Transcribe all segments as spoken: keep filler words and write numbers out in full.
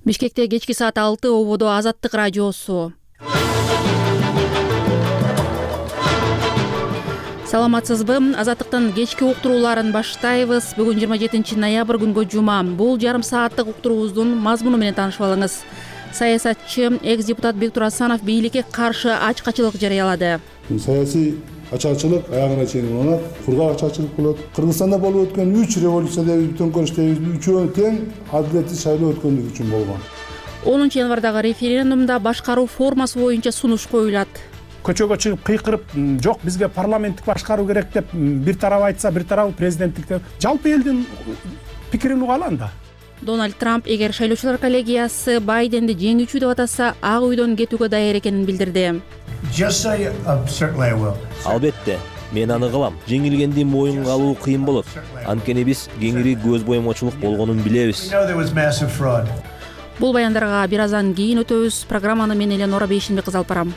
Бишкекте кечки саат алты ободо Азаттык радиосу. Саламатсызбы? Азаттыктын кечки уктурууларын баштайбыз. Бүгүн жыйырма жетинчи ноябрь күнгө жума. Бул жарым сааттык уктуруубуздун мазмуну менен таанышып алыңыз. Саясатчы экс-депутат Бектур Асанов бийликке каршы ачкачылык жарыялады. Саясий ачкачылык аягына чейин уланат, кургак ачкачылык болот. Кыргызстанда болуп өткөн үч революциядагы төңкөрүштөрдүн үчөө тең адилеттүү шайлоо өткөнлүгү үчүн болгон. онунчу январдагы референдумда башкаруу формасы боюнча сунуш коюлат. Көчөгө чыгып кыйкырып, жок бизге парламенттик башкаруу керек деп бир тарап айтса, бир тарабы президенттик деп жалпы элдин пикирин угалы анда. Дональд Трамп эгер шайлоочулар коллегиясы Байденди жеңүүчү деп атаса, Ак үйдөн кетүүгө даяр экенин билдирди. Албетте, мен аны кылам. Жеңилгенди моюнга алуу кыйын болот. Анткени биз кеңири көз боемочулук болгонун билебиз. Бул баяндарга бир аздан кийин өтөбүз. Программаны мен Эленора Бейшинбек кызы алып барам.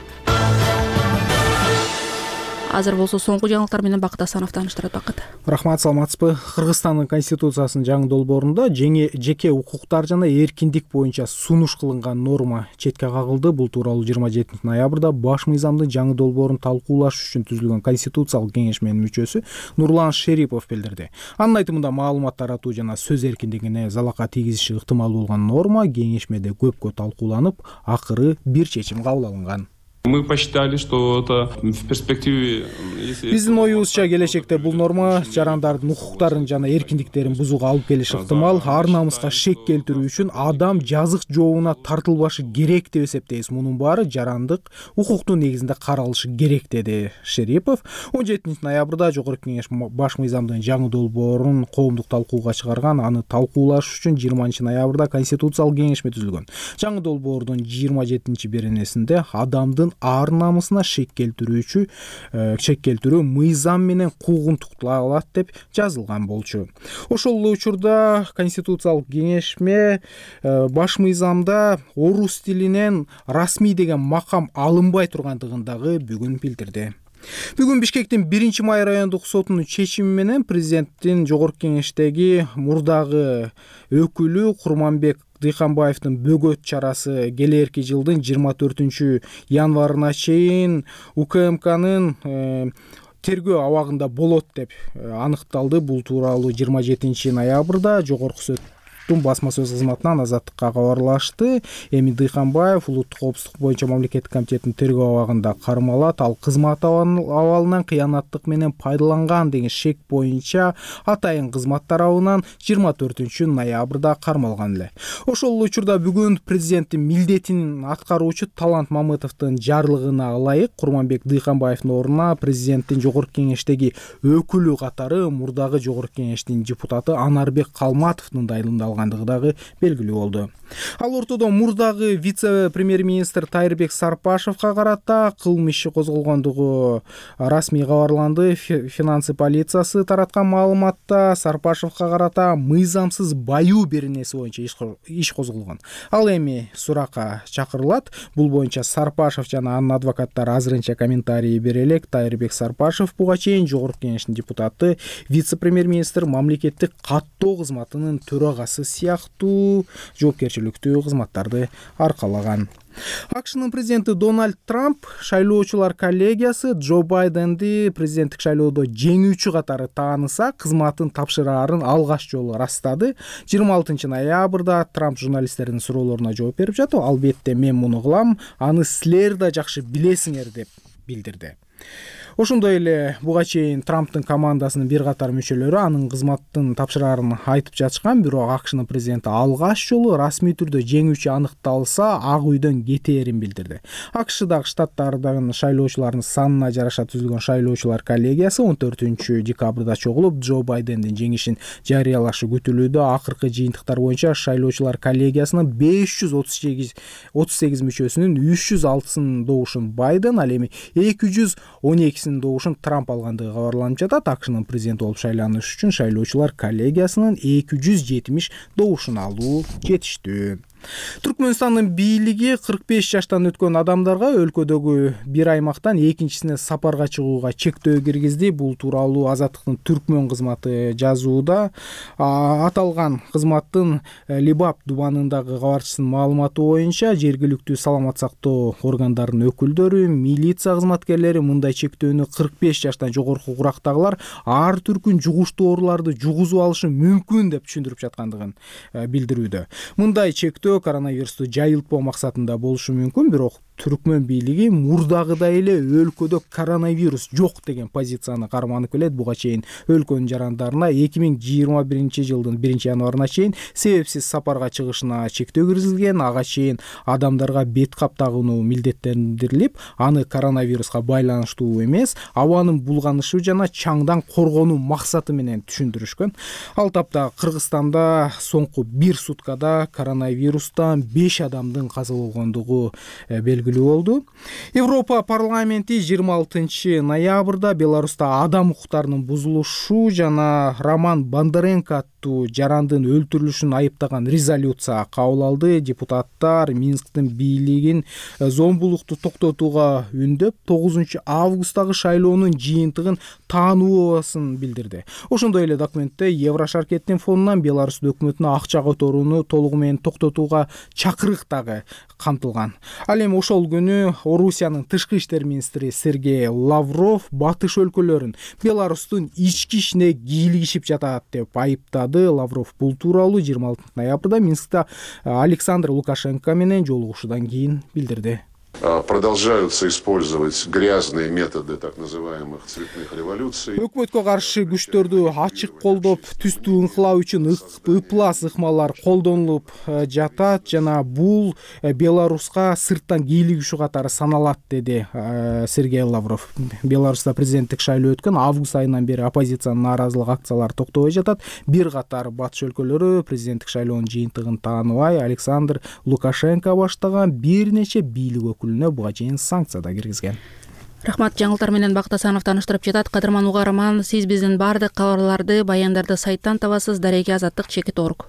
Азыр болсо соңку жаңылыктар менен Бакыт Асанов тааныштырат. Бакыт. Рахмат, саламатсызбы? Кыргызстандын конституциясынын жаңы долбоорунда жеке укуктар жана эркиндик боюнча сунуш кылынган норма четке кагылды. Бул тууралуу жыйырма жетинчи ноябрда баш мыйзамдын жаңы долбоорун талкуулаш үчүн түзүлгөн конституциялык кеңешменин мүчөсү Нурлан Шерипов билдирди. Анын айтымында маалымат таратуу жана сөз эркиндигине залака тийгизиши ыктымал болгон норма кеңешмеде көпкө талкууланып, акыры бир чечим кабыл алынган. Мы посчитали, что это в перспективе... Биздин оюбузча келечекте бул норма жарандардын укуктарын жана эркиндиктерин бузууга алып келиши ыктымал. Ар намыска шек келтирүү үчүн адам жазык жообуна тартылбашы керек деп эсептейбиз. Мунун баары жарандык укуктун негизинде каралышы керек, деди Шерипов. он жетинчи ноябрда Жогорку Кеңеш баш мыйзамдын жаңы долбоорун коомдук талкууга чыгарган. Аны талкуулаш үчүн жыйырманчы ноябрда конституциялык кеңешме түзүлгөн. Жаңы долбоордун жыйырма жетинчи беренесинде адамдын ар намысына шек келтирүүчү шек келтирүү мыйзам менен куугунтукталат деп жазылган болчу. Ошол эле учурда конституциялык кеңешме баш мыйзамда орус тилинен расмий деген макам алынбай тургандыгын дагы бүгүн билдирди. Бүгүн Бишкектин биринчи май райондук сотунун чечими менен президенттин Жогорку Кеңештеги мурдагы өкүлү Курманбек Дыйканбаевдин бөгөт чарасы келерки жылдын жыйырма төртүнчү январына чейин УКМКнын тергөө абагында болот деп аныкталды. Бул тууралуу жыйырма жетинчи ноябрда Жогорку соттун басма сөз кызматынан Азаттыкка кабарлашты. Эми Дыйканбаев улуттук коопсуздук боюнча мамлекеттик комитеттин тергөө абагында кармалат. Ал кызмат абалынан кыянаттык менен пайдаланган деген шек боюнча атайын кызмат тарабынан жыйырма төртүнчү ноябрда кармалган эле. Ошол эле учурда бүгүн президенттин милдетин аткаруучу Талант Мамытовдун жарлыгына ылайык Курманбек Дыйканбаевдин ордуна президенттин Жогорку Кеңештеги өкүлү катары мурдагы Жогорку Кеңештин депутаты Анарбек Калматовдун дайындалгандыгы дагы белгилүү болду. Ал ортодо мурдагы вице-премьер-министр Тайырбек Сарпашевка карата кылмыш иши козголгондугу расмий кабарланды. Финансы полициясы тараткан маалыматта Сарпашевка карата мыйзамсыз баюу беренеси боюнча иш козголгон. Ал эми суракка чакырылат. Бул боюнча Сарпашев жана анын адвокаттары азырынча комментарий бере элек. Тайырбек Сарпашев буга чейин Жогорку Кеңештин депутаты, вице-премьер-министр, мамлекеттик каттоо кызматынын төрагасы сыяктуу жоопкерчиликтүү кызматтарды аркалаган. АКШнын президенти Дональд Трамп шайлоочулар коллегиясы Джо Байденди президенттик шайлоодо жеңүүчү катары тааныса, кызматын тапшыраарын алгач жолу ырастады. жыйырма алтынчы ноябрда Трамп журналисттердин суроолоруна жооп берип жатып, албетте мен муну кылам, аны силер да жакшы билесиңер деп билдирди. Ошондой эле буга чейин Трамптын командасынын бир катар мүчөлөрү анын кызматтын тапшыраарын айтып жатышкан, бирок АКШнын президенти алгач жолу расмий түрдө жеңүүчү аныкталса Ак үйдөн кетээрин билдирди. АКШдагы штаттардагы шайлоочулардын санына жараша түзүлгөн шайлоочулар коллегиясы он төртүнчү декабрда чогулуп Джо Байдендин жеңишин жарыялашы күтүлүүдө. Акыркы жыйынтыктар боюнча шайлоочулар коллегиясынын беш жүз отуз сегиз мүчөсүнүн үч жүз алтысын добушун Байден, ал эми эки жүз он экисин добушун Трамп алгандыгы кабарланып жатат. АКШнын президенти болуп шайланыш үчүн шайлоочулар коллегиясынын эки жүз жетимиш добушун алуу жетиштүү. Түркмөнстандын бийлиги кырк беш жаштан өткөн адамдарга өлкөдөгү бир аймактан экинчисине сапарга чыгууга чектөө киргизди. Бул тууралуу Азаттыктын Түркмөн кызматы жазууда. Аталган кызматтын Либап дубанындагы кабарчысынын маалыматы боюнча жергиликтүү саламат сактоо органдарынын өкүлдөрү, милиция кызматкерлери мындай чектөөнү кырк беш жаштан жогорку курактагылар ар түркүн жугуштуу ооруларды жугузуп алышы мүмкүн деп түшүндүрүп жаткандыгын билдирүүдө. Мындай чектөө коронавирусту жайылтпоо максатында болушу мүмкүн, бирок Түркмөн бийлиги мурдагыдай эле өлкөдө коронавирус жок деген позицияны карманып келет. Буга чейин өлкөнүн жарандарына эки миң жыйырма биринчи жылдын биринчи январына чейин себепсиз сапарга чыгышына чектөө киргизилген. Ага чейин адамдарга бет кап тагынуу милдеттендирилип, аны коронавируска байланыштуу эмес, абанын булганышы жана чаңдан коргонуу максаты менен түшүндүрүшкөн. Ал тапта Кыргызстанда соңку бир суткада коронавирустан беш адамдын каза болгондугу белгилүү болду. Европа парламенти жыйырма алтынчы ноябрда Беларуста адам укуктарынын бузулушу жана Роман Бондаренко аттуу жарандын өлтүрүлүшүн айыптаган резолюция кабыл алды. Депутаттар Минсктин бийлигин зомбулукту токтотууга үндөп, тогузунчу августтагы шайлоонун жыйынтыгын таануусын билдирди. Ошондой эле документте Еврошаркеттин фонунан Беларусь өкмөтүнө акча которууну толугу менен токтотууга чакырык дагы камтылган. Ал эми ошол күнү Орусиянын тышкы иштер министри Сергей Лавров батыш өлкөлөрүн Беларустун ички ишине кийлигишип жатат деп айыптады. Лавров бул тууралуу жыйырма алтынчы ноябрда Минскте Александр Лукашенко менен жолугушуудан кийин билдирди. Продолжаются использовать грязные методы так называемых цветных революций. Өкмөткө каршы күчтөрдү ачык колдоп, түстүү ыңкылоо үчүн ыплас ыкмалар колдонулуп жатат жана бул Беларуска сырттан кийлигишүү катары саналат, деди Сергей Лавров. Беларуста президенттик шайлоо өткөн, август айынан бери оппозициянын нааразылык акциялары токтобой жатат. Бир катар батыш өлкөлөрү президенттик шайлоонун жыйынтыгын тааныбай, Александр Лукашенко баштаган бир нече бийлик өкүлү буга чейин санкция да киргизген. Рахмат, жаңылтар менен Бакыт Асанов таныштырып жатат. Кадырман угарман, сиз биздин баардык кабарларды, баяндарды сайттан табасыз. Дареги азаттык чекит точка орг.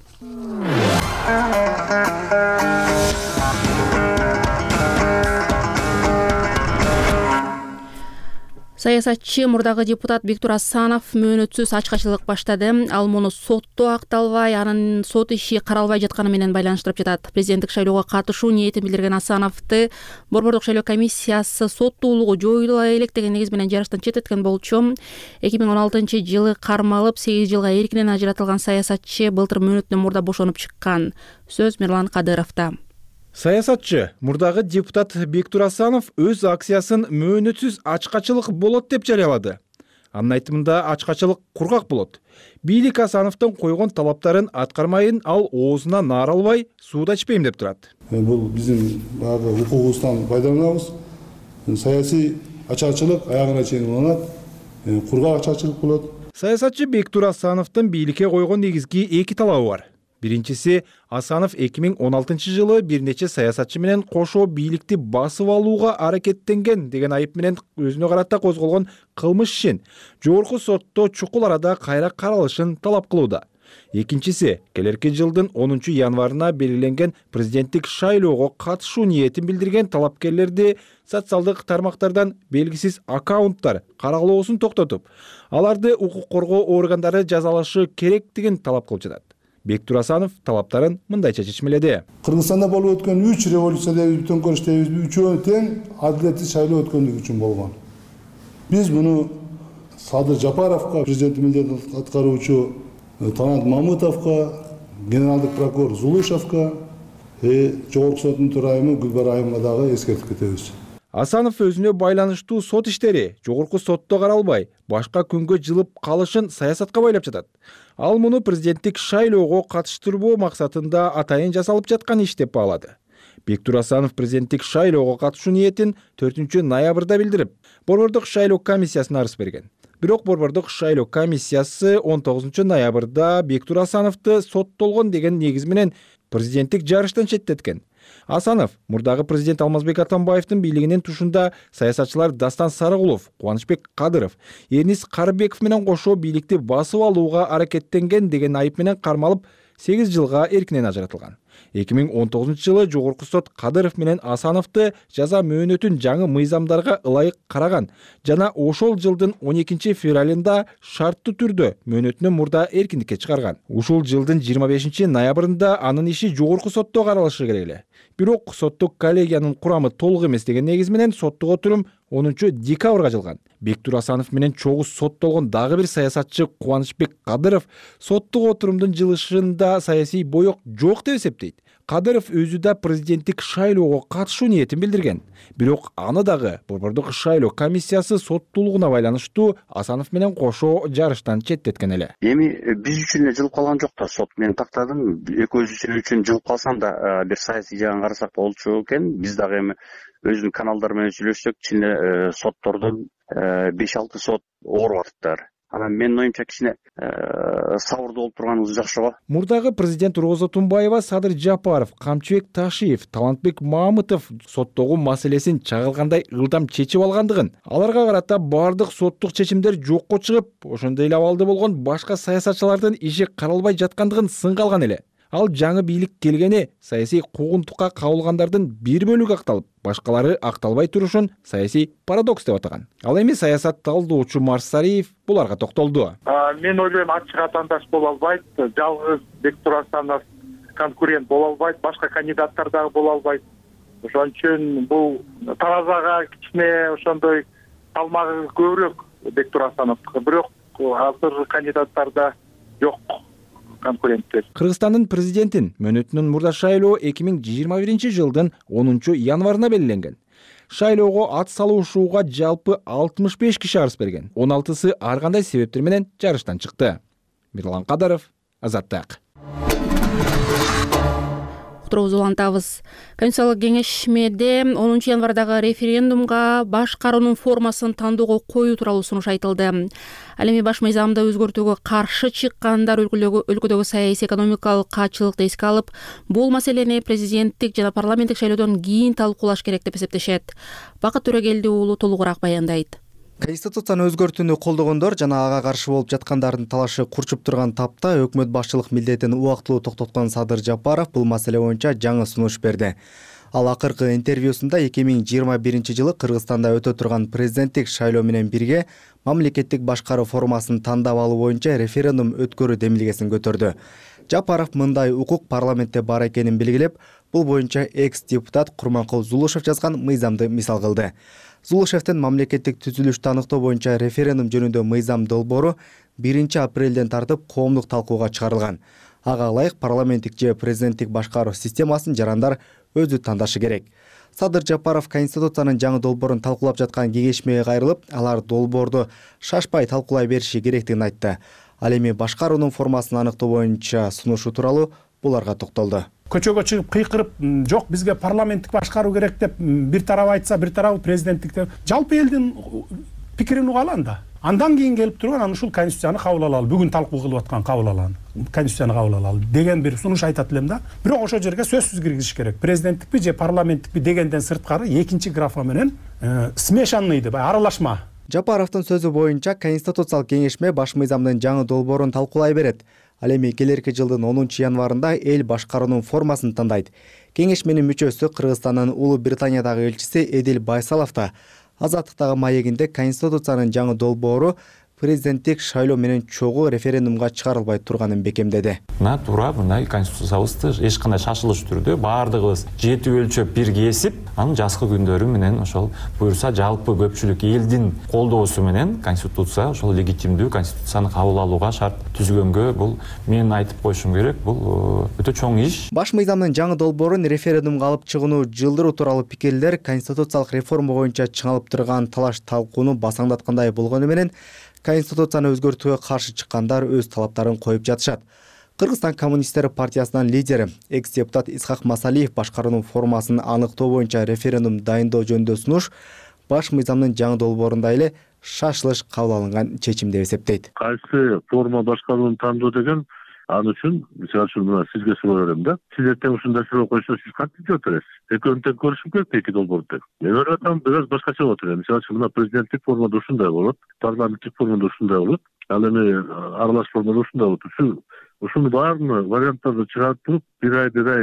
Саясатчы мурдагы депутат Бектур Асанов мөөнөтсүз ачкачылык баштады. Ал муну сотто акталбай, анын сот иши каралбай жатканы менен байланыштырып жатат. Президенттик шайлоого катышуу ниетин билдирген Асановду Борбордук шайлоо комиссиясы соттуулугу жоюла элек деген негиз менен жарыштан четтеткен болчу. эки миң он алтынчы жылы кармалып, сегиз жылга эркинен ажыратылган саясатчы былтыр мөөнөттөн мурда бошонуп чыккан. Сөз Мирлан Кадыровдо. Саясатчы мурдагы депутат Бектур Асанов өз акциясын мөөнөтсүз ачкачылык болот деп жарыялады. Анын айтымында ачкачылык кургак болот. Бийлик Асановдун койгон талаптарын аткармайын, ал оозуна наар албай, сууда ичпейм деп турат. Бул биздин баягы укугубуздан пайдаланабыз. Саясий ачкачылык аягына чейин уланат, кургак ачкачылык болот. Саясатчы Бектур Асановдун бийликке койгон негизги эки талабы бар. Биринчиси, Асанов эки миң он алтынчы жылы бир нече саясатчы менен кошо бийликти басып алууга аракеттенген деген айып менен өзүнө карата козголгон кылмыш ишин жогорку сотто чукул арада кайра каралышын талап кылууда. Экинчиси, келерки жылдын онунчу январына белгиленген президенттик шайлоого катышуу ниетин билдирген талапкерлерди социалдык тармактардан белгисиз аккаунттар каралоосун токтотуп, аларды укук коргоо органдары жазалашы керектигин талап кылып жатат. Бектур Асанов талаптарын мындайча чечмеледи. Кыргызстанда болуп өткөн үч революцияда бүтүн көрүштөбүз, үчөө тең адилеттүү шайлоо өткөндүгү үчүн болгон. Биз муну Садыр Жапаровго, президент милдетин аткаруучу Танат Мамытовго, генералдык прокурор Зулушевго, жогорку соттун төрайымы Гүлбар Айымга дагы эскертип кетебиз. Асанов өзүнө байланыштуу сот иштери жогорку сотто каралбай, башка күнгө жылып калышын саясатка байлап жатат. Ал муну президенттик шайлоого катыштырбоо максатында атайын жасалып жаткан иш деп баалады. Бектур Асанов президенттик шайлоого катышуу ниетин төртүнчү ноябрда билдирип, Борбордук шайлоо комиссиясына арыз берген. Бирок Борбордук шайлоо комиссиясы он тогузунчу ноябрда Бектур Асановду соттолгон деген негиз менен президенттик жарыштан четтеткен. Асанов мурдагы президент Алмазбек Атамбаевдин бийлигинин тушунда саясатчылар Дастан Сарыгулов, Кубанычбек Кадыров, Эрнис Карыбеков менен кошо бийликти басып алууга аракеттенген деген айып менен кармалып, сегиз жылга эркинен ажыратылган. эки миң он тогузунчу жылы жогорку сот Кадыров менен Асановду жаза мөөнөтүн жаңы мыйзамдарга ылайык караган жана ошол жылдын он экинчи февралында шарттуу түрдө мөөнөтүнөн мурда эркиндикке чыгарган. Ушул жылдын жыйырма бешинчи ноябрында анын иши жогорку сотто каралышы керек эле. Бирок соттук коллегиянын курамы толук эмес деген негиз менен соттук отурум онунчу декабрга жылган. Бектур Асанов менен чогуу соттолгон дагы бир саясатчы Кубанычбек Кадыров соттук отурумдун жылышында саясий боек жок деп эсептейт. Кадыров өзү да президенттик шайлоого катышуу ниетин билдирген. Бирок аны дагы Борбордук шайлоо комиссиясы соттуулугуна байланыштуу Асанов менен кошо жарыштан четтеткен эле. Эми биз үчүн эле жылып калган жок да, сот мен тактадым. Экөөбүз үчүн жылып калсам да бир саясий жагын карасак болчу экен. Биз дагы эми өзүнүн каналдары менен сүйлөшсөк, чын соттордон беш алты сот ооруп атыптыр. Анан менин оюмча кичине сабырдуу болуп турганыбыз жакшы го. Мурдагы президент Роза Тумбаева, Садыр Жапаров, Камчыбек Ташиев, Талантбек Мамытов соттогу маселесин чагылгандай ылдам чечип алгандыгын, аларга карата бардык соттук чечимдер жокко чыгып, ошондой эле абалда болгон башка саясатчылардын иши каралбай жаткандыгын сынга алган эле. Ал жаңы бийлик келгени саясий куугунтукка кабылгандардын бир бөлүгү акталып, башкалары акталбай турушун саясий парадокс деп атаган. Ал эми саясат талдоочу Марсариев буларга токтолду. Мен ойлойм, ачык атаандаш боло албайт, жалгыз Бектур Асанов конкурент боло албайт, башка кандидаттар дагы боло албайт. Ошон үчүн бул таразага кичине ошондой салмагы көбүрөөк Бектур Асановго, бирок азыр кандидаттарда жок конкуренттер. Кыргызстандын президентин мөөнөтүнүн мурда шайлоо эки миң жыйырма биринчи жылдын онунчу январына белгиленген. Шайлоого ат салуушууга жалпы алтымыш беш киши арыз берген. он алтысы ар кандай себептер менен жарыштан чыкты. Мирлан Кадаров, Азаттык. Уктуруубузду улантабыз. Конституциялык кеңешмеде онунчу январдагы референдумга башкаруунун формасын тандоого коюу тууралуу сунуш айтылды. Ал эми баш мыйзамды өзгөртүүгө каршы чыккандар өлкөдөгү өлкөдөгү саясий экономикалык качылыкты эске алып, бул маселени президенттик жана парламенттик шайлоодон кийин талкуулаш керек деп эсептешет. Бакыт Төрөгелди уулу толугураак баяндайт. Конституцияны өзгөртүүнү колдогондор жана ага каршы болуп жаткандардын талашы курчуп турган тапта өкмөт башчылык милдетин убактылуу токтоткон Садыр Жапаров бул маселе боюнча жаңы сунуш берди. Ал акыркы интервьюсунда эки миң жыйырма биринчи жылы Кыргызстанда өтө турган президенттик шайлоо менен бирге мамлекеттик башкаруу формасын тандап алуу боюнча референдум өткөрүү демилгесин көтөрдү. Жапаров мындай укук парламентте бар экенин белгилеп, бул боюнча экс-депутат Курманкул Зулушев жазган мыйзамды мисал кылды. Зулушевдин мамлекеттик түзүлүштү аныктоо боюнча референдум жөнүндө мыйзам долбоору биринчи апрелден тартып коомдук талкууга чыгарылган. Ага ылайык парламенттик же президенттик башкаруу системасын жарандар өзү тандашы керек. Садыр Жапаров Конституциянын жаңы долбоорун талкуулап жаткан кеңешмеге кайрылып, алар долбоорду шашпай талкуулай бериши керектигин айтты. Ал эми башкаруунун формасын аныктоо боюнча сунушу тууралуу буларга токтолду. Көчөгө чыгып кыйкырып, жок бизге парламенттик башкаруу керек деп бир тарап айтса, бир тарабы президенттик деп, жалпы элдин пикирин угалы анда. Андан кийин келип турган аны ушул конституцияны кабыл алалы, бүгүн талкуу кылып аткан кабыл алалы, конституцияны кабыл алалы деген бир сунуш айтат элем да. Бирок ошол жерге сөзсүз киргизиш керек. Президенттикпи же парламенттикпи дегенден сырткары экинчи графа менен смешанный деп аралашма. Жапаровдун сөзү боюнча Конституциялык кеңешме баш мыйзамдын жаңы долбоорун талкуулай берет. Ал эми келерки жылдын онунчу январында эл башкаруунун формасын тандайт. Кеңешменин мүчөсү Кыргызстандын Улуу Британиядагы элчиси Эдил Байсалов да Азаттыктагы маегинде Конституциянын жаңы долбоору президенттик шайлоо менен чогуу референдумга чыгарылбай турганын бекемдеди. Мына туура мындай конституциябызды эч кандай шашылыш түрдө баардыгыбыз жети өлчөп бир кесип, анын жазкы күндөрү менен ошол буюрса жалпы көпчүлүк элдин колдоосу менен конституция ошол легитимдүү конституцияны кабыл алууга шарт түзгөнгө бул мен айтып коюшум керек, бул өтө чоң иш. Баш мыйзамдын жаңы долбоорун референдумга алып чыгууну жылдыруу тууралуу пикирлер конституциялык реформа боюнча чыңалып турган талаш талкууну басаңдаткандай болгону менен Конституцияны өзгөртүүгө каршы чыккандар өз талаптарын коюп жатышат. Кыргызстан коммунисттер партиясынын лидери, экс-депутат Исхак Масалиев башкаруунун формасын аныктоо боюнча референдум дайындоо жөнүндө сунуш баш мыйзамдын жаңы долбоорунда эле шашылыш кабыл алынган чечим деп эсептейт. Кайсы форма башкарууну тандоо деген аны үчүн мисалы үчүн мына сизге суроо берем да. Сиз эртең ушундай суроо койсо сиз кантип жооп бересиз? Экөөнү тең көрүшүм керек эки долбоорду. Мен ойлоп атам бир аз башкача болот эле. Мисалы үчүн мына президенттик формада ушундай болот, парламенттик формада ушундай болот, ал эми аралаш формада ушундай болот. Ушу ушуну баарын варианттарды чыгарып туруп, бир ай бир ай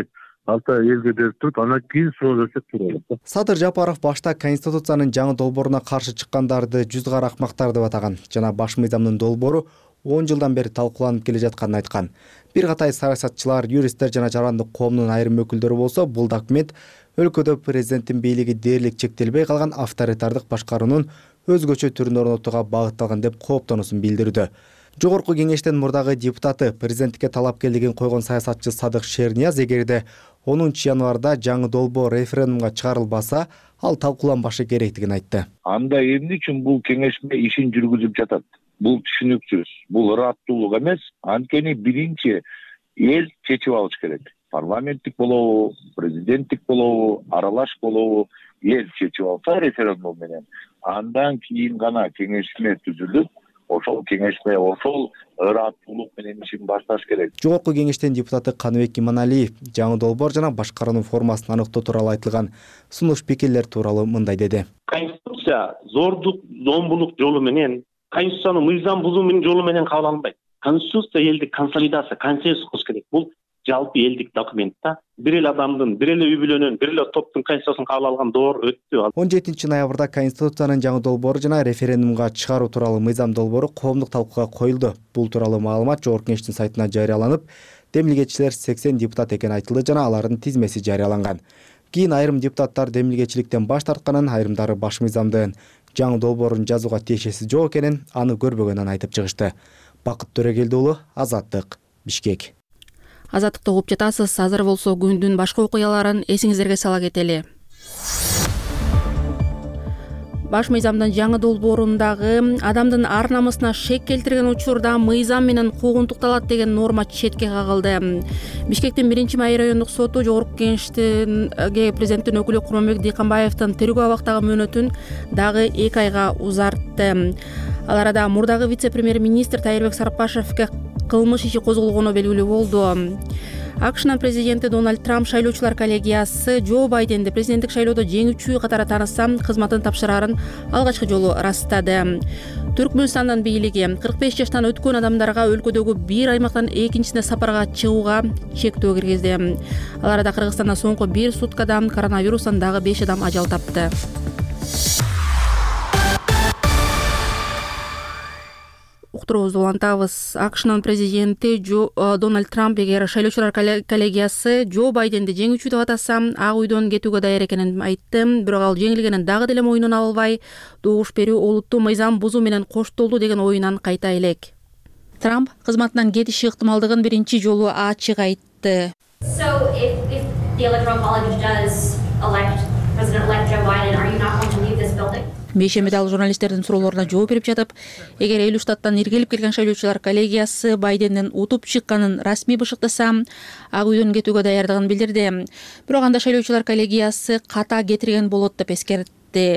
алты ай элге берип туруп анан кийин суроо берсек туура болот да. Садыр Жапаров башта Конституциянын жаңы долбооруна каршы чыккандарды жүз кара акмактар деп атаган жана баш мыйзамдын долбоору он жылдан бери талкууланып келе жатканын айткан. Бир катай саясатчылар, юристтер жана жарандык коомдун айрым өкүлдөрү болсо бул документ өлкөдө президенттин бийлиги дээрлик чектелбей калган авторитардык башкаруунун өзгөчө түрүн орнотууга багытталган деп кооптонуусун билдирүүдө. Жогорку кеңештин мурдагы депутаты, президенттикке талапкерлигин койгон саясатчы Садык Шернияз эгерде онунчу январда жаңы долбоор референдумга чыгарылбаса, ал талкууланбашы керектигин айтты. Анда эмне үчүн бул кеңешме ишин жүргүзүп жатат? Бул түшүнүксүз, бул ыраттуулук эмес. Анткени биринчи эл чечип алыш керек. Парламенттик болобу, президенттик болобу, аралаш болобу, эл чечип алса референдум менен, андан кийин гана кеңешме түзүлүп, ошол кеңешме ошол ыраттуулук менен ишин башташ керек. Жогорку кеңештин депутаты Каныбек Иманалиев жаңы долбоор жана башкаруунун формасын аныктоо тууралуу айтылган сунуш пикирлер тууралуу мындай деди. Конституция зордук, зомбулук жолу менен, конституцияны мыйзам бузуу менен жолу менен кабыл алынбайт. Конституция элдик консолидация, консенсус кылыш керек. Бул жалпы элдик документ да. Бир эле адамдын, бир эле үй бүлөнүн, бир эле топтун конституциясын кабыл алган доор өттү. он жетинчи ноябрда Конституциянын жаңы долбоору жана референдумга чыгаруу тууралуу мыйзам долбоору коомдук талкууга коюлду. Бул тууралуу маалымат Жогорку кеңештин сайтына жарыяланып, демилгечилер сексен депутат экени айтылды жана алардын тизмеси жарыяланган. Кийин айрым депутаттар демилгечиликтен баш тартканын, айрымдары баш мыйзамдын жаңы долбоорун жазууга тиешеси жок экенин, аны көрбөгөнүн айтып чыгышты. Бакыт Төрөгелди уулу, Азаттык, Бишкек. Азаттыкты угуп жатасыз. Азыр болсо күндүн башка окуяларын эсиңиздерге сала кетели. Баш мыйзамдын жаңы долбоорундагы адамдын ар намысына шек келтирген учурда мыйзам менен куугунтукталат деген норма четке кагылды. Бишкектин биринчи майыр райондук соту Жогорку кеңештинге президенттин өкүлү Курманбек Дыйканбаевдин тергөө абактагы мөөнөтүн дагы эки айга узартты. Ал арада мурдагы вице-премьер-министр Тайырбек Сарыпашевге кылмыш иши козголгону белгилүү болду. АКШнын президенти Дональд Трамп шайлоочулар коллегиясы Джо Байденди президенттик шайлоодо жеңүүчү катары тааныса, кызматын тапшырарын алгачкы жолу ырастады. Түркмөнстандын бийлиги кырк беш жаштан өткөн адамдарга өлкөдөгү бир аймактан экинчисине сапарга чыгууга чектөө киргизди. Ал арада Кыргызстанда соңку бир суткада коронавирустан дагы беш адам ажал тапты. Уктуруубузду улантабыз. АКШнын президенти Дональд Трамп эгер шайлоочулар коллегиясы Джо Байденди жеңүүчү деп атаса, Ак үйдөн кетүүгө даяр экенин айтты. Бирок ал жеңилгенин дагы деле мойнуна албай, добуш берүү олуттуу мыйзам бузуу менен коштолду деген оюнан кайта элек. Трамп кызматынан кетиши ыктымалдыгын биринчи жолу ачык айтты. So if if the Electoral College does elect President-elect Joe Biden, are you not going to leave this building? Бейшемет ал журналисттердин суроолоруна жооп берип жатып, эгер элүү штаттан иргелип келген шайлоочулар коллегиясы Байдендин утуп чыкканын расмий бышыктаса, Ак үйдөн кетүүгө даярдыгын билдирди. Бирок анда шайлоочулар коллегиясы ката кетирген болот деп эскертти.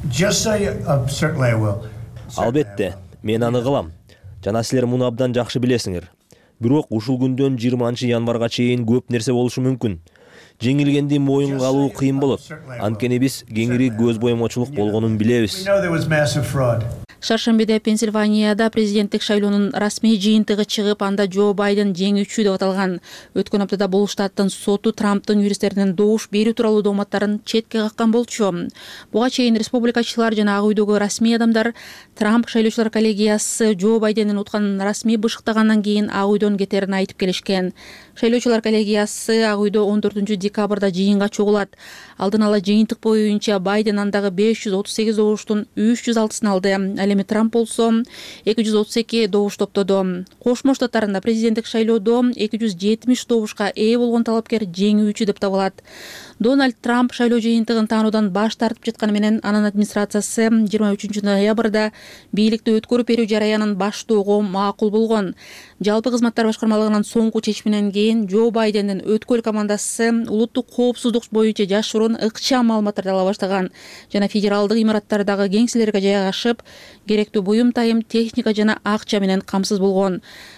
Албетте, мен аны кылам. Жана силер муну абдан жакшы билесиңер. Бирок ушул күндөн жыйырманчы январга чейин көп нерсе болушу мүмкүн. Жеңилгенди моюнга алуу кыйын болот. Анткени биз кеңири көз боемочулук болгонун билебиз. Шаршембиде Пенсильванияда президенттик шайлоонун расмий жыйынтыгы чыгып, анда Джо Байден жеңүүчү деп аталган. Өткөн аптада бул штаттын соту Трамптын юристтеринин добуш берүү тууралуу дооматтарын четке каккан болчу. Буга чейин республикачылар жана Ак үйдөгү расмий адамдар Трамп шайлоочулар коллегиясы Джо Байдендин утканын расмий бышыктагандан кийин Ак үйдөн кетерин айтып келишкен. Шайлоочулар коллегиясы Ак үйдө он төртүнчү декабрда жыйынга чогулат. Алдын ала жыйынтык боюнча Байден андагы беш жүз отуз сегиз добуштун үч жүз алтысын алды. Ал эми Трамп болсо эки жүз отуз эки добуш топтоду. Кошмо Штаттарында президенттик шайлоодо эки жүз жетимиш добушка ээ болгон талапкер жеңүүчү деп табылат. Дональд Трамп шайлоо жыйынтыгын таануудан баш тартып жатканы менен анын администрациясы жыйырма үчүнчү ноябрда бийликти өткөрүп берүү жараянын баштоого макул болгон. Жалпы кызматтар башкармалыгынын соңку чечиминен кийин Джо Байдендин өткөл командасы улуттук коопсуздук боюнча жашыруун ыкчам маалыматтарды ала баштаган жана федералдык имараттардагы кеңселерге жайгашып, керектүү буюм тайым, техника жана акча менен камсыз болгон.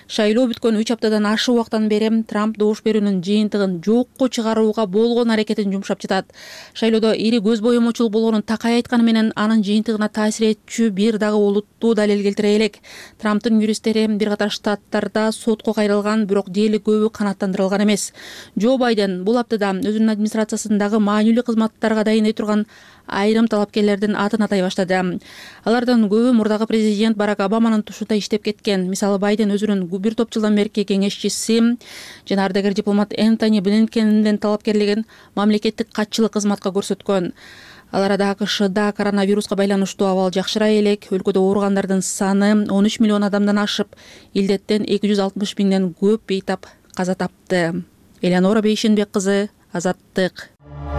Шайлоо бүткөн үч аптадан ашык убактан бери Трамп добуш берүүнүн жыйынтыгын жокко чыгарууга болгон аракетин жумшап жатат. Шайлоодо ири көз боемочулук болгонун такай айтканы менен анын жыйынтыгына таасир этчү бир дагы олуттуу далил келтире элек. Трамптын юристтери бир катар штаттарда сотко кайрылган, бирок дээрлик көбү канааттандырылган эмес. Джо Байден бул аптада өзүнүн администрациясындагы маанилүү кызматтарга дайындай турган айрым талапкерлердин атын атай баштады. Алардан көбү мурдагы президент Барак Обаманын тушунда иштеп кеткен. Мисалы Байден өзүнүн бир топ жылдан берки кеңешчиси жана ардагер дипломат Энтони Блинкенден талапкерлигин мамлекеттик катчылык кызматка көрсөткөн. Ал арада АКШда коронавируска байланыштуу абал жакшырай элек, өлкөдө ооругандардын саны он үч миллион адамдан ашып, илдеттен эки жүз алтымыш миңден көп бейтап каза тапты. Элеонора Бейшенбек кызы, Азаттык.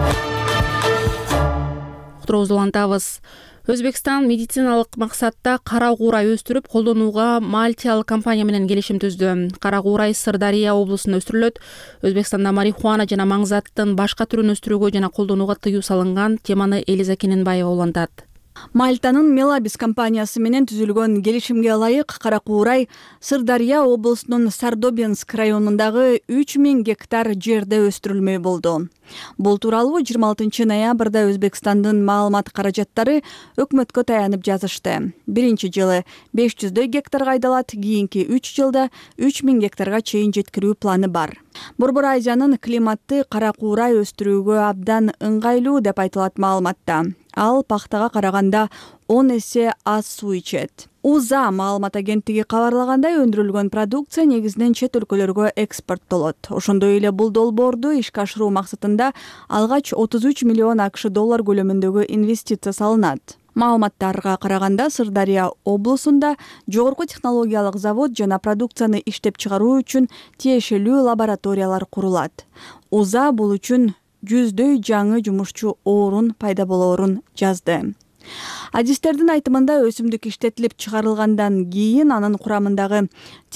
Уктуруубузду улантабыз. Өзбекстан медициналык максатта кара куурай өстүрүп колдонууга Мальтиялык компания менен келишим түздү. Кара куурай Сырдария облусунда өстүрүлөт. Өзбекстанда марихуана жана маңзаттын башка түрүн өстүрүүгө жана колдонууга тыюу салынган. Теманы Элиза Кененбаева улантат. Мальтанын Мелабис компаниясы менен түзүлгөн келишимге ылайык кара куурай Сырдария облусунун Сардобинск районундагы үч миң гектар жерде өстүрүлмөй болду. Бул тууралуу жыйырма алтынчы ноябрда Өзбекстандын маалымат каражаттары өкмөткө таянып жазышты. Биринчи жылы беш жүздөй гектарга айдалат, кийинки үч жылда үч миң гектарга чейин жеткирүү планы бар. Борбор Азиянын климатты кара куурай өстүрүүгө абдан ыңгайлуу деп айтылат маалыматта. Ал пахтага караганда он эсе аз суу ичет. УЗА маалымат агенттиги кабарлагандай, өндүрүлгөн продукция негизинен чет өлкөлөргө экспорттолот. Ошондой эле бул долбоорду ишке ашыруу максатында алгач отуз үч миллион АКШ доллар көлөмүндөгү инвестиция салынат. Маалыматтарга караганда Сырдария облусунда жогорку технологиялык завод жана продукцияны иштеп чыгаруу үчүн тиешелүү лабораториялар курулат. УЗА бул үчүн жүздөй жаңы жумушчу орун пайда болоорун жазды. Адистердин айтымында өсүмдүк иштетилип чыгарылгандан кийин анын курамындагы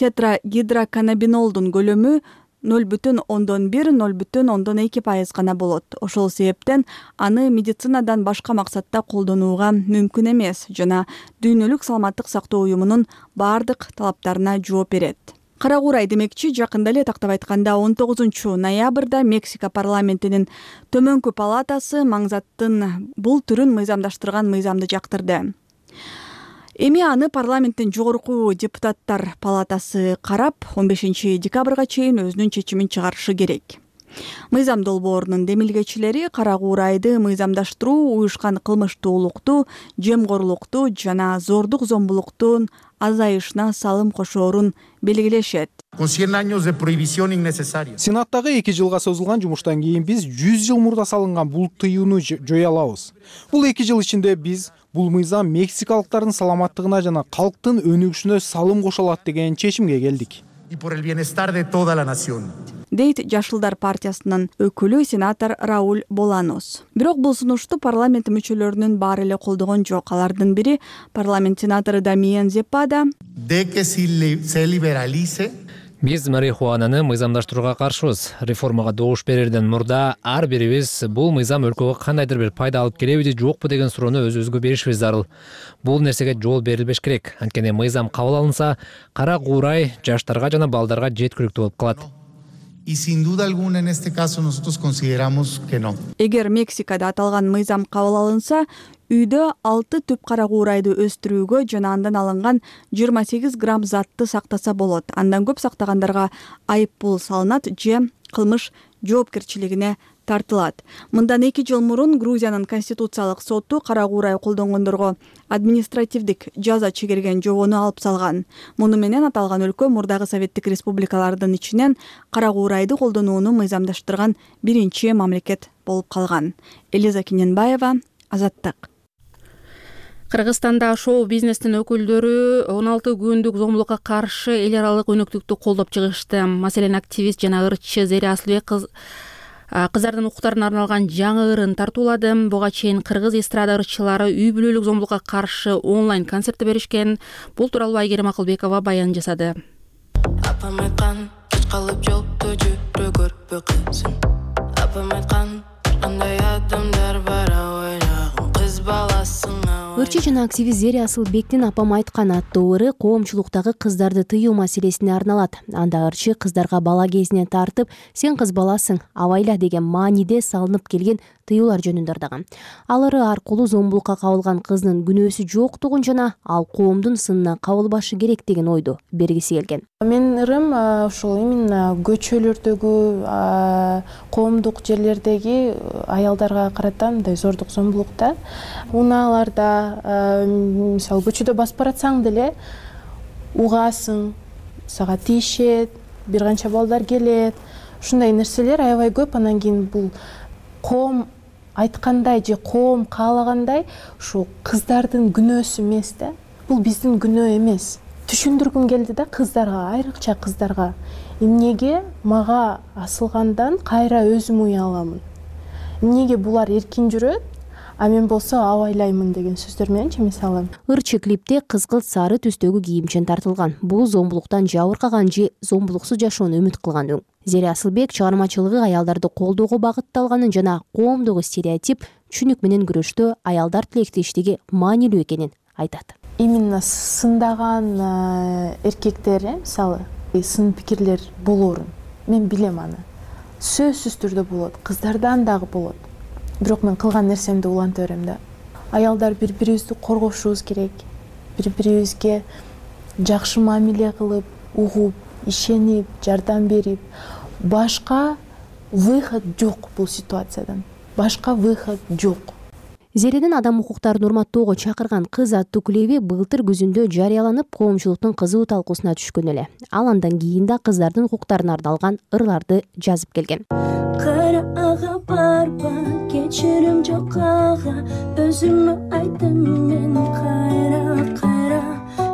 тетрагидроканнабинолдун көлөмү ноль бүтүн ондон бир — ноль бүтүн ондон эки пайыз гана болот. Ошол себептен аны медицинадан башка максатта колдонууга мүмкүн эмес жана Дүйнөлүк саламаттык сактоо уюмунун бардык талаптарына жооп берет. Кара куурай демекчи, жакында эле тактап айтканда он тогузунчу ноябрда Мексика парламентинин төмөнкү палатасы маңзаттын бул түрүн мыйзамдаштырган мыйзамды жактырды. Эми аны парламенттин жогорку депутаттар палатасы карап, он бешинчи декабрга чейин өзүнүн чечимин чыгарышы керек. Мыйзам долбоорунун демилгечилери кара куурайды мыйзамдаштыруу уюшкан кылмыштуулукту, жемкорлукту жана зордук зомбулуктун азайышына салым кошоорун белгилешет. Сенаттагы эки жылга созулган жумуштан кийин биз жүз жыл мурда салынган бул тыюуну жоя алабыз. Бул эки жыл ичинде биз бул мыйзам мексикалыктардын саламаттыгына жана калктын өнүгүшүнө салым кошо алат деген чечимге келдик. Дейт Жашылдар партиясынын өкүлү сенатор Рауль Боланос. Бирок бул сунушту парламент мүчөлөрүнүн баары эле колдогон жок. Алардын бири парламент сенатору Дамиен Зепада. Биз марихуананы мыйзамдаштырууга каршыбыз. Реформага добуш берерден мурда ар бирибиз бул мыйзам өлкөгө кандайдыр бир пайда алып келеби же жокпу деген суроону өзүбүзгө беришибиз зарыл. Бул нерсеге жол берилбеш керек. Анткени мыйзам кабыл алынса, кара куурай жаштарга жана балдарга жеткиликтүү болуп калат. Y sin duda alguna en este caso nosotros consideramos que no. Эгер Мексикада аталган мыйзам кабыл алынса, үйдө алты түп кара куурайды өстүрүүгө жана андан алынган жыйырма сегиз грамм затты сактаса болот. Андан көп сактагандарга айып пул салынат же кылмыш жоопкерчилигине тартылат. Мындан эки жыл мурун Грузиянын конституциялык соту кара куурай колдонгондорго административдик жаза чегерген жобону алып салган. Муну менен аталган өлкө мурдагы советтик республикалардын ичинен кара куурайды колдонууну мыйзамдаштырган биринчи мамлекет болуп калган. Элиза Кененбаева, Азаттык. Кыргызстанда шоу-бизнестин өкүлдөрү он алты күндүк зомбулукка каршы эл аралык өнөктүктү колдоп чыгышты. Маселен, активист жана ырччы Зери Асылбек кыз кыздардын укуктарына арналган жаңы ырын тартуулады. Буга чейин кыргыз эстрада ырччылары үй бүлөлүк зомбулукка каршы онлайн концертти беришкен. Бул тууралуу Айгерим Акылбекова баян жасады. Апам айткан, калып жолду жүрө көрпө кызым. Апам айткан, кандай адамдар бар ойлогум кыз баласыңа. Тарыхчы жана активист Зери Асылбектин апам айткан аттуу ыры коомчулуктагы кыздарды тыюу маселесине арналат. Анда ырчы кыздарга бала кезинен тартып, сен кыз баласың, абайла деген мааниде салынып келген тыюулар жөнүндө ардаган. Ал ыры аркылуу зомбулукка кабылган кыздын күнөөсү жоктугун жана ал коомдун сынына кабылбашы керек деген ойду бергиси келген. Менин ырым ушул именно көчөлөрдөгү, коомдук жерлердеги аялдарга карата мындай зордук зомбулукта, унааларда, мисалы көчөдө басып баратсаң деле угасың, сага тийишет, бир канча балдар келет. Ушундай нерселер аябай көп. Анан кийин бул коом айткандай же коом каалагандай ушу кыздардын күнөөсү эмес да. Бул биздин күнөө эмес. Түшүндүргүм келди да кыздарга, айрыкча кыздарга. Эмнеге мага асылгандан кайра өзүм уя аламын? Эмнеге булар эркин жүрөт, а мен болсо абайлаймын деген сөздөр мененчи мисалы. Ырчы клипте кызгылт сары түстөгү кийимчен тартылган. Бул зомбулуктан жабыркаган же зомбулуксуз жашоону үмүт кылган өң. Зери Асылбек чыгармачылыгы аялдарды колдоого багытталганын жана коомдогу стереотип, түшүнүк менен күрөштө аялдар тилектештиги маанилүү экенин айтат. Именно сындаган эркектер, мисалы, сын пикирлер болорун мен билем аны. Сөзсүз түрдө болот, кыздардан дагы болот. Бирок мен кылган нерсемди уланта берем да. Аялдар бири-бирибизди коргошубуз керек. Бири-бирибизге жакшы мамиле кылып, угуп, ишенип, жардам берип, башка выход жок бул ситуациядан. Башка выход жок. Зеридин адам укуктарын урматтоого чакырган кыз аттуу клеби былтыр күзүндө жарыяланып, коомчулуктун кызуу талкуусуна түшкөн эле. Ал андан кийин да кыздардын укуктарына арналган ырларды жазып келген. Кара ага барба, кечирим жок ага, өзүмө айттым мен кайра кайра.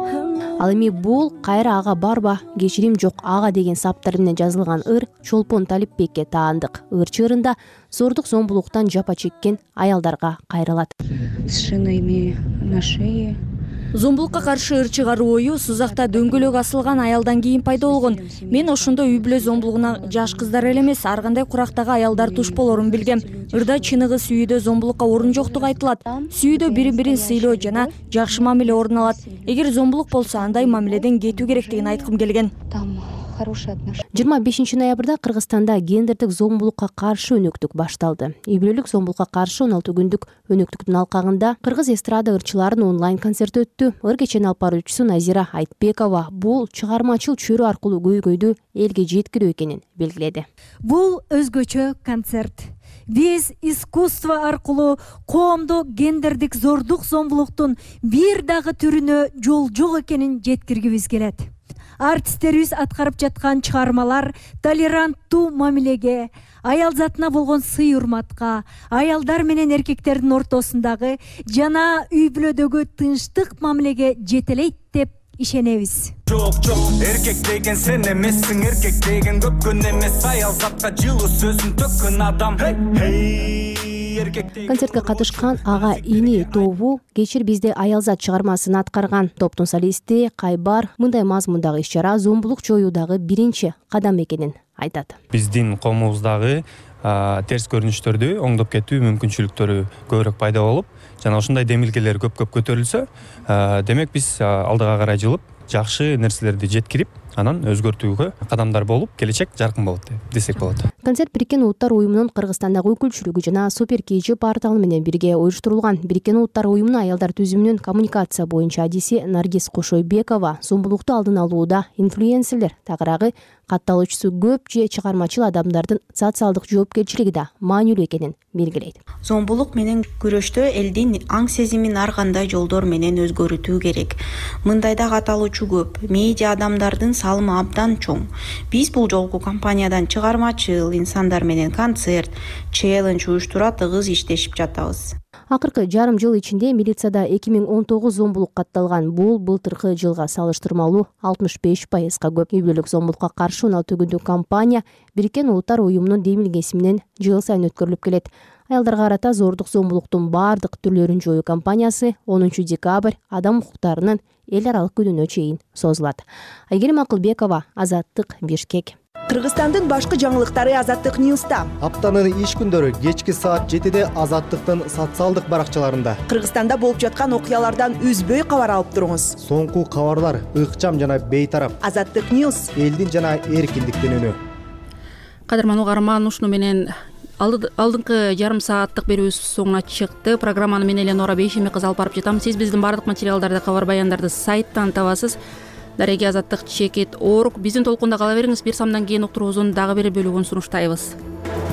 Ал эми бул кайра ага барба, кечирим жок ага деген саптар менен жазылган ыр Чолпон Талипбекке таандык. Ырчы ырында зордук зомбулуктан жапа чеккен аялдарга кайрылат. С шинами на шее. Зомбулукка каршы ыр чыгаруу ою Сузакта дөңгөлөк асылган аялдан кийин пайда болгон. Мен ошондо үй бүлө зомбулугуна жаш кыздар эле эмес, ар кандай курактагы аялдар туш болорун билгем. Ырда чыныгы сүйүүдө зомбулукка орун жоктугу айтылат. Сүйүүдө бири-бирин сыйлоо жана жакшы мамиле орун алат. Эгер зомбулук болсо, андай мамиледен кетүү керектигин айткым келген. жыйырма бешинчи ноябрда Кыргызстанда гендердик зомбулукка каршы өнөктүк башталды. Үй бүлөлүк зомбулукка каршы он алты күндүк өнөктүктүн алкагында кыргыз эстрада ырчыларынын онлайн концерти өттү. Ыр кечени алып баруучусу Назира Айтбекова бул чыгармачыл чөйрө аркылуу көйгөйдү элге жеткирүү экенин белгиледи. Бул өзгөчө концерт. Биз искусство аркылуу коомдо гендердик зордук зомбулуктун бир дагы түрүнө жол жок экенин жеткиргибиз келет. Артисттерибиз аткарып жаткан чыгармалар толеранттуу мамилеге, аял затына болгон сый урматка, аялдар менен эркектердин ортосундагы жана үй бүлөдөгү тынчтык мамилеге жетелейт деп ишенебиз. Жок, жок, эркек деген сен эмессиң, эркек деген көпкөн эмес, аял затка жылуу сөзүн төккөн адам. Концертке катышкан ага ини тобу кечир бизде аялзат чыгармасын аткарган. Топтун солисти Кайбар мындай мазмундагы иш-чара зомбулук жоюудагы биринчи кадам экенин айтат. Биздин коомубуздагы терс көрүнүштөрдү оңдоп кетүү мүмкүнчүлүктөрү көбүрөөк пайда болуп, жана ошондой демилгелер көп-көп көтөрүлсө, демек биз алдыга карай жылып, жакшы нерселерди жеткирип, анан өзгөртүүгө кадамдар болуп, келечек жаркын болот десек болот. Концерт Бириккен Улуттар уюмунун Кыргызстандагы өкүлчүлүгү жана Супер Кийчи порталы менен бирге уюштурулган. Бириккен Улуттар уюмунун аялдар түзүмүнүн коммуникация боюнча адиси Наргиз Кошойбекова зомбулукту алдын алууда инфлюенсерлер тагыраагы катталуучусу көп же чыгармачыл адамдардын социалдык жоопкерчилиги да маанилүү экенин белгилейт. Зомбулук менен күрөштө элдин аң сезимин ар кандай жолдор менен өзгөртүү керек. Мындайда катталуучу көп, медиа адамдардын салымы абдан чоң. Биз бул жолку компаниядан чыгармачыл инсандар менен концерт, челлендж уюштура тыгыз иштешип жатабыз. Акыркы жарым жыл ичинде милицияда эки миң он тогуз зомбулук катталган. Бул былтыркы жылга салыштырмалуу алтымыш беш пайызга көп. Үй бүлөлүк зомбулукка каршы он алты күндүк кампания Бириккен Улуттар уюмунун демилгеси менен жыл сайын өткөрүлүп келет. Аялдарга карата зордук зомбулуктун баардык түрлөрүн жоюу кампаниясы онунчу декабрь адам укуктарынын эл аралык күнүнө чейин созулат. Айгерим Акылбекова, Азаттык, Бишкек. Кыргызстандын башкы жаңылыктары Азаттык Ньюста. Аптанын иш күндөрү кечки саат жетиде Азаттыктын социалдык баракчаларында. Кыргызстанда болуп жаткан окуялардан үзбөй кабар алып туруңуз. Соңку кабарлар ыкчам жана бейтарап. Азаттык Ньюс, элдин жана эркиндиктин үнү. Кадырман угарман, ушуну менен алдыңкы жарым сааттык берүүбүз соңуна чыкты. Программаны мен Эленора Бейшеме кызы алып барып жатам. Сиз биздин баардык материалдарды, кабар баяндарды сайттан табасыз. Дареги азаттык чекит орг. Биздин толкунда кала бериңиз. Бир самдан кийин уктуруубуздун дагы бир бөлүгүн сунуштайбыз.